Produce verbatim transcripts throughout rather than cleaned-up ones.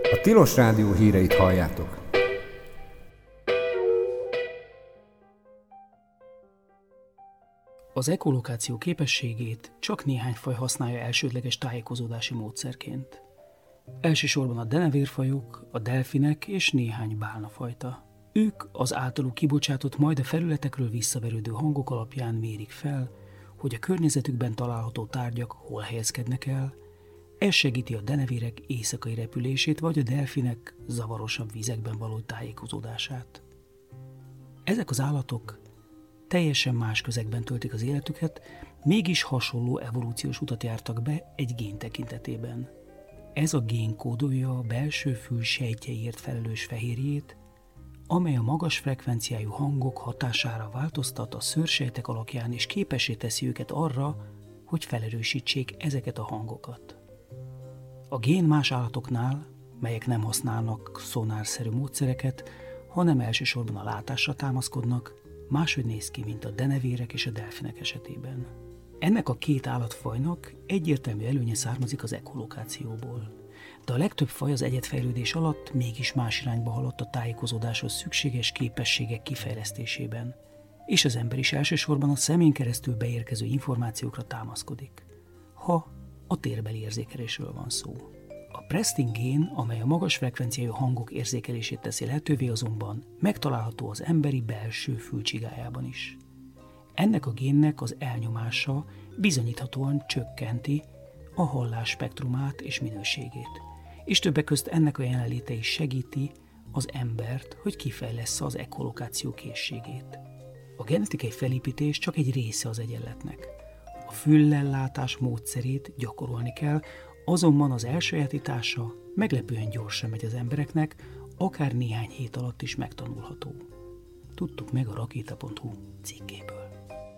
A Tilos Rádió híreit halljátok. Az ekolokáció képességét csak néhány faj használja elsődleges tájékozódási módszerként. Elsősorban a denevérfajok, a delfinek és néhány bálnafajta. Ők az általuk kibocsátott, majd a felületekről visszaverődő hangok alapján mérik fel, hogy a környezetükben található tárgyak hol helyezkednek el. Ez segíti a denevérek éjszakai repülését, vagy a delfinek zavarosabb vizekben való tájékozódását. Ezek az állatok teljesen más közegben töltik az életüket, mégis hasonló evolúciós utat jártak be egy gén tekintetében. Ez a gén kódolja a belső fül sejtjeiért felelős fehérjét, amely a magas frekvenciájú hangok hatására változtat a szőrsejtek alakján, és képessé teszi őket arra, hogy felerősítsék ezeket a hangokat. A gén más állatoknál, melyek nem használnak szonárszerű módszereket, hanem elsősorban a látásra támaszkodnak, máshogy néz ki, mint a denevérek és a delfinek esetében. Ennek a két állatfajnak egyértelmű előnye származik az ekolokációból. De a legtöbb faj az egyedfejlődés alatt mégis más irányba haladt a tájékozódáshoz szükséges képességek kifejlesztésében, és az ember is elsősorban a szemén keresztül beérkező információkra támaszkodik, ha a térbeli érzékelésről van szó. A Prestin gén, amely a magas frekvenciájú hangok érzékelését teszi lehetővé, azonban megtalálható az emberi belső fülcsigájában is. Ennek a génnek az elnyomása bizonyíthatóan csökkenti a hallás spektrumát és minőségét, és többek közt ennek a jelenléte is segíti az embert, hogy kifejlessze az ekolokáció készségét. A genetikai felépítés csak egy része az egyenletnek. A füllellátás módszerét gyakorolni kell, azonban az elsajátítása meglepően gyorsan megy az embereknek, akár néhány hét alatt is megtanulható. Tudtuk meg a rakéta pont hu cikkéből.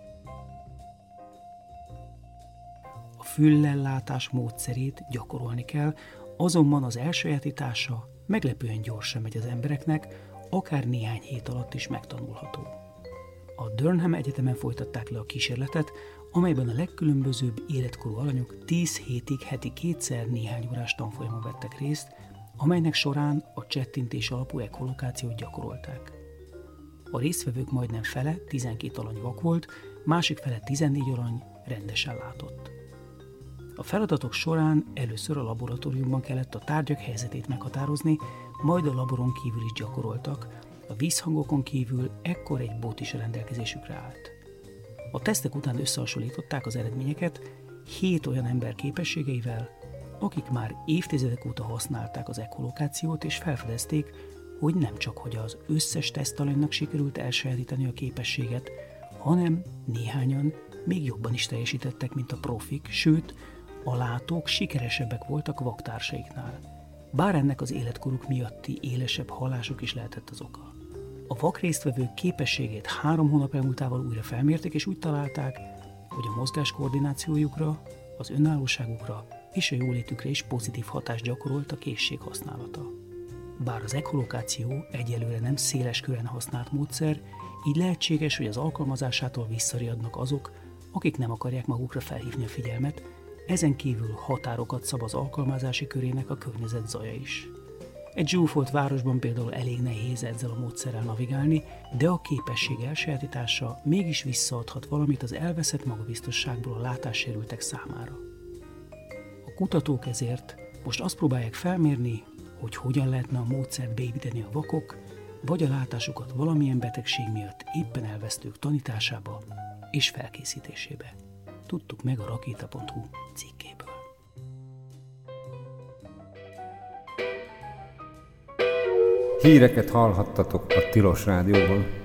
A füllellátás módszerét gyakorolni kell, azonban az elsajátítása meglepően gyorsan megy az embereknek, akár néhány hét alatt is megtanulható. A Durham Egyetemen folytatták le a kísérletet, amelyben a legkülönbözőbb életkorú alanyok tíz hétig heti kétszer néhány órás tanfolyamon vettek részt, amelynek során a csettintés alapú ekolokációt gyakorolták. A résztvevők majdnem fele, tizenkét alany vak volt, másik fele tizennégy alany rendesen látott. A feladatok során először a laboratóriumban kellett a tárgyak helyzetét meghatározni, majd a laboron kívül is gyakoroltak, a vízhangokon kívül ekkor egy bot is a rendelkezésükre állt. A tesztek után összehasonlították az eredményeket hét olyan ember képességeivel, akik már évtizedek óta használták az ekolokációt, és felfedezték, hogy nem csak hogy az összes tesztalanynak sikerült elsajátítani a képességet, hanem néhányan még jobban is teljesítettek, mint a profik, sőt, a látók sikeresebbek voltak vaktársaiknál. Bár ennek az életkoruk miatti élesebb hallásuk is lehetett az oka. A vak résztvevők képességét három hónap elmúltával újra felmérték, és úgy találták, hogy a mozgás koordinációjukra, az önállóságukra és a jólétükre is pozitív hatást gyakorolt a készség használata. Bár az ekolokáció egyelőre nem széles körben használt módszer, így lehetséges, hogy az alkalmazásától visszariadnak azok, akik nem akarják magukra felhívni a figyelmet, ezen kívül határokat szab az alkalmazási körének a környezet zaja is. Egy zsúfolt városban például elég nehéz ezzel a módszerrel navigálni, de a képesség elsajátítása mégis visszaadhat valamit az elveszett magabiztosságból a látássérültek számára. A kutatók ezért most azt próbálják felmérni, hogy hogyan lehetne a módszert beépíteni a vakok, vagy a látásukat valamilyen betegség miatt éppen elvesztők tanításába és felkészítésébe. Tudtuk meg a rakéta pont hu cikkéből. Híreket hallhattatok a Tilos Rádióban.